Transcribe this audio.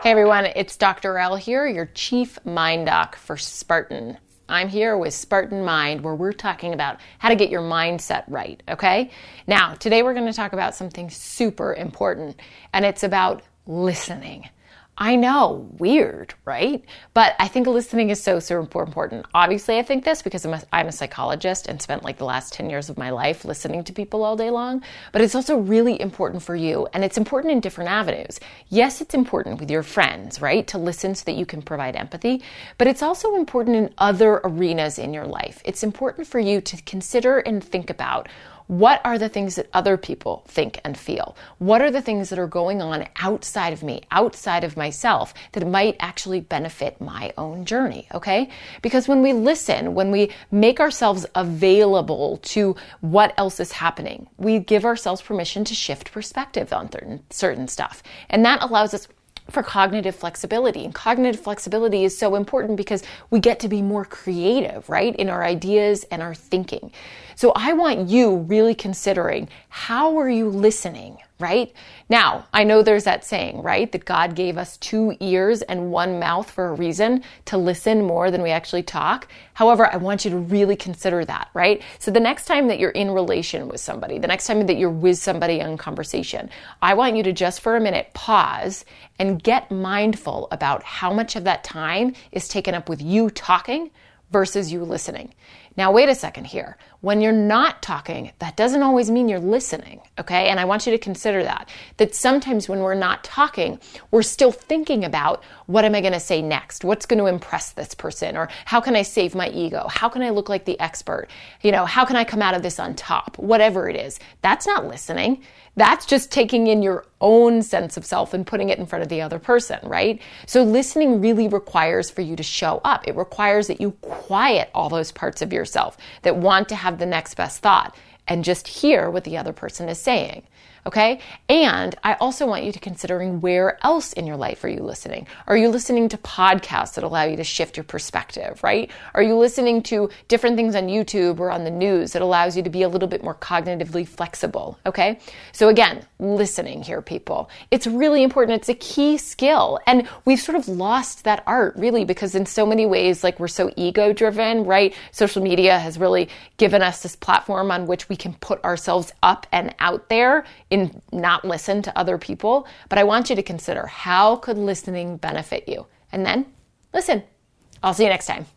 Hey everyone, it's Dr. L here, your Chief Mind Doc for Spartan. I'm here with Spartan Mind, where we're talking about how to get your mindset right, okay? Now, today we're going to talk about something super important, and it's about listening. I know, weird, right? But I think listening is so important. Obviously, I think this because I'm a psychologist and spent like the last 10 years of my life listening to people all day long. But it's also really important for you, and it's important in different avenues. Yes, it's important with your friends, right? To listen so that you can provide empathy. But it's also important in other arenas in your life. It's important for you to consider and think about what are the things that other people think and feel? What are the things that are going on outside of me, outside of myself, that might actually benefit my own journey, okay? Because when we listen, when we make ourselves available to what else is happening, we give ourselves permission to shift perspective on certain stuff. And that allows us for cognitive flexibility. And cognitive flexibility is so important because we get to be more creative, right, in our ideas and our thinking. So I want you really considering, how are you listening, right? Now, I know there's that saying, right, that God gave us 2 ears and 1 mouth for a reason, to listen more than we actually talk. However, I want you to really consider that, right? So the next time that you're in relation with somebody, the next time that you're with somebody in conversation, I want you to just for a minute pause and get mindful about how much of that time is taken up with you talking versus you listening. Now, wait a second here. When you're not talking, that doesn't always mean you're listening, okay? And I want you to consider that sometimes when we're not talking, we're still thinking about, what am I going to say next? What's going to impress this person? Or how can I save my ego? How can I look like the expert? How can I come out of this on top? Whatever it is. That's not listening. That's just taking in your own sense of self and putting it in front of the other person, right? So listening really requires for you to show up. It requires that you quiet all those parts of yourself that want to have the next best thought and just hear what the other person is saying. Okay? And I also want you to considering, where else in your life are you listening? Are you listening to podcasts that allow you to shift your perspective, right? Are you listening to different things on YouTube or on the news that allows you to be a little bit more cognitively flexible? Okay? So again, listening here, people. It's really important. It's a key skill. And we've sort of lost that art, really, because in so many ways, like, we're so ego driven, right? Social media has really given us this platform on which we can put ourselves up and out there in not listen to other people. But I want you to consider, how could listening benefit you? And then listen. I'll see you next time.